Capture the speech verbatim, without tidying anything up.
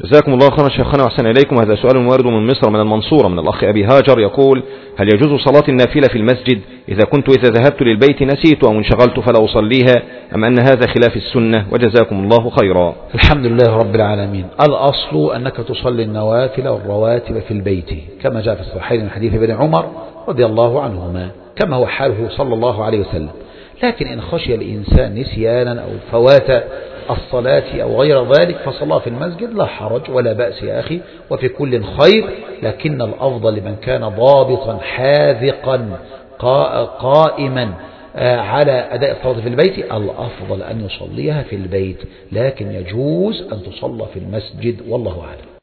جزاكم الله خيرا شيخنا وأحسن إليكم. هذا سؤال وارد من مصر من المنصورة من الأخ أبي هاجر، يقول: هل يجوز صلاة النافلة في المسجد إذا كنت إذا ذهبت للبيت نسيت أو انشغلت فلا أصليها، أم أن هذا خلاف السنة؟ وجزاكم الله خيرا. الحمد لله رب العالمين. الأصل أنك تصلي النوافل والرواتب في البيت كما جاء في الصحيحين من حديث ابن عمر رضي الله عنهما كما هو حاله صلى الله عليه وسلم. لكن إن خشي الإنسان نسيانا أو فوات الصلاة أو غير ذلك فصلاة في المسجد لا حرج ولا بأس يا أخي، وفي كل خير. لكن الأفضل لمن كان ضابطا حاذقا قائما على أداء الصلاة في البيت الأفضل أن يصليها في البيت، لكن يجوز أن تصلى في المسجد والله أعلم.